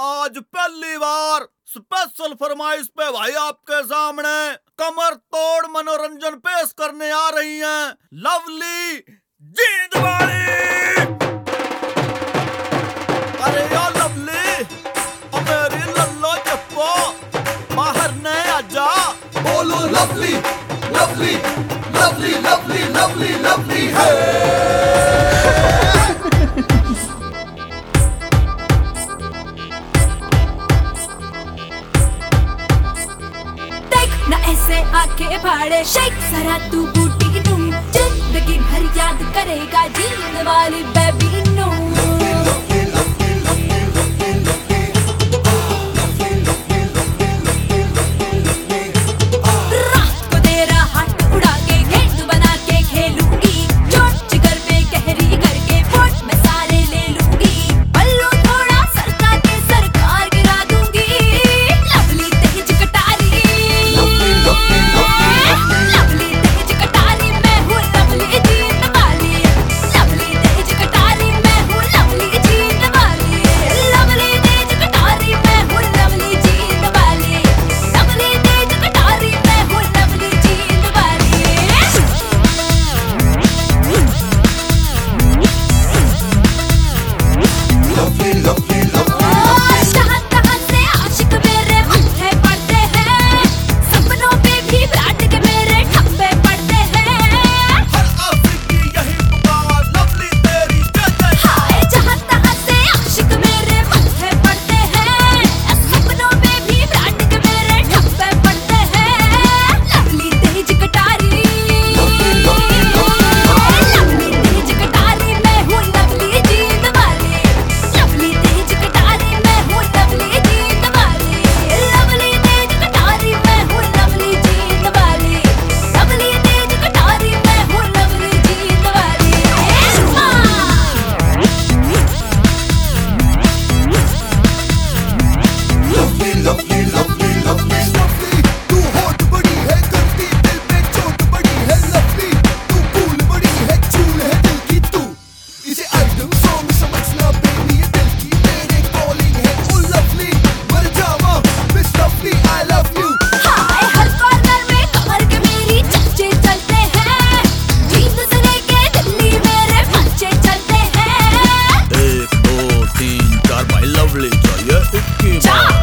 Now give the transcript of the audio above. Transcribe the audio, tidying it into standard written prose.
आज पहली बार स्पेशल फरमाइश पे भाई आपके सामने कमर तोड़ मनोरंजन पेश करने आ रही हैं लवली जींदवाड़ी। अरे यार लवली, मेरी लल्लो चप्पो बाहर न आजा। बोलो lovely lovely lovely lovely lovely lovely है। ना ऐसे आके फाड़े शेक जरा तू बूटी नू, जिंदगी भर याद करेगा जींद वाली बेबी नू। रात को तेरा हाथ उड़ा के गेंद बना के खेलूंगी, चोट जिगर पे गहरी करके वोट में सारे ले लूंगी, बल्लू थोड़ा सरका के सरकार गिरा दूंगी। लवली तेज कटारी, लवली तेज कटारी मैं हूँ लवली जीत वाली, लवली तेज कटारी मैं हूँ लवली जीत वाली, लवली तेज कटारी मैं हूँ लवली जीत वाली, लवली तेज कटारी मैं हूँ लवली जीत वाली। लवली लवली कहाँ कहाँ से आशिक मेरे मत्थे पड़ते हैं, सपनों पे भी ब्रांड के मेरे ठप्पे पड़ते हैं। हर आशिक की यही पुकार लवली तेरी जय जय। हाय जहाँ तहाँ से आशिक मेरे मत्थे पड़ते हैं, सपनों पे भी ब्रांड के मेरे ठप्पे पड़ते हैं। लवली तेज कटारी, लवली तेज कटारी मैं हूँ लवली जीत वाली, लवली तेज कटारी मैं हूँ लवली जीत वाली, लवली तेज कटारी मैं हूँ लवली जीत वाली, लवली तेज कटारी मैं हूँ लवली जीत वाली। लवली लवली लवली लवली तू होठ बड़ी है करती दिल पे चोट बड़ी है लवली, तू कूल बड़ी है चूल है दिल की तू, इसे आइटम सॉन्ग समझना बेबी ये दिल की मेरे कॉलिंग है। ओ लवली मर जावा miss lovely I love you. हाय हर कॉर्नर में कमर के मेरी चर्चे चलते हैं, जींद से लेके दिल्ली मेरे पंचे चलते हैं। 1 2 3 4 भाई लवली चाहिए इक्की जा